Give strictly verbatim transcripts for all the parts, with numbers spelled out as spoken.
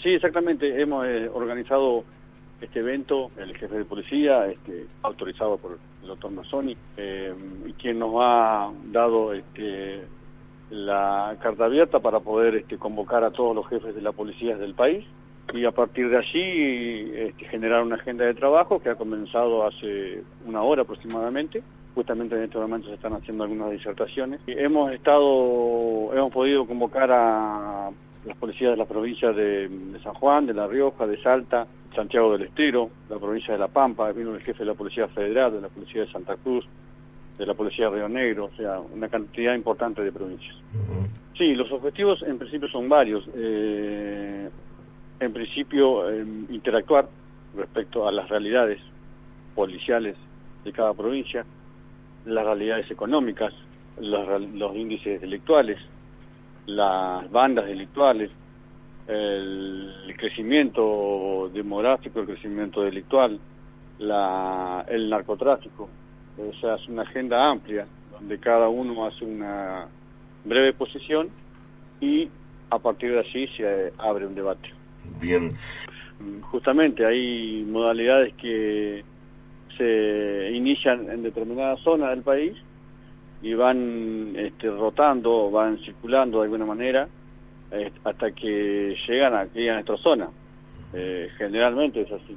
Sí, exactamente. Hemos eh, organizado este evento, el jefe de policía, este, autorizado por el doctor Mazzoni, eh, y quien nos ha dado este, la carta abierta para poder este, convocar a todos los jefes de la policía del país, y a partir de allí este, generar una agenda de trabajo que ha comenzado hace una hora aproximadamente. Justamente en este momento se están haciendo algunas disertaciones. Y hemos estado, hemos podido convocar a las policías de las provincias de, de San Juan, de La Rioja, de Salta, Santiago del Estero, la provincia de La Pampa, vino el jefe de la Policía Federal, de la Policía de Santa Cruz, de la Policía de Río Negro, o sea, una cantidad importante de provincias. Uh-huh. Sí, los objetivos en principio son varios. Eh, en principio, eh, interactuar respecto a las realidades policiales de cada provincia, las realidades económicas, los, los índices delictuales, las bandas delictuales, el crecimiento demográfico, el crecimiento delictual, la, el narcotráfico. O sea, es una agenda amplia donde cada uno hace una breve posición y a partir de allí se abre un debate. Bien. Justamente hay modalidades que se inician en determinadas zonas del país y van este, rotando, van circulando de alguna manera eh, hasta que llegan aquí a nuestra zona. Eh, generalmente es así.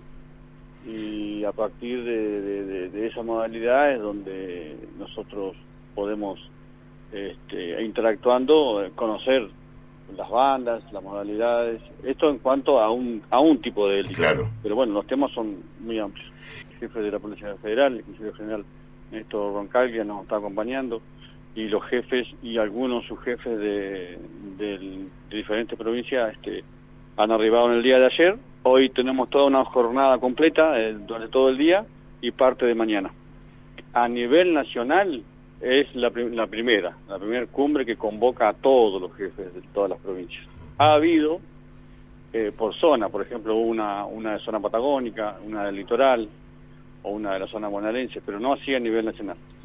Y a partir de, de, de, de esa modalidad es donde nosotros podemos, este, interactuando, conocer las bandas, las modalidades, esto en cuanto a un, a un tipo de delito. Claro. Pero bueno, los temas son muy amplios. El jefe de la Policía Federal, el consejero general Néstor Roncaglia, nos está acompañando, y los jefes y algunos subjefes de, de, de diferentes provincias este, han arribado en el día de ayer. Hoy tenemos toda una jornada completa eh, durante todo el día y parte de mañana. A nivel nacional es la, la primera, la primera cumbre que convoca a todos los jefes de todas las provincias. Ha habido eh, por zona, por ejemplo, una, una de zona patagónica, una del litoral o una de la zona bonaerense, pero no así a nivel nacional.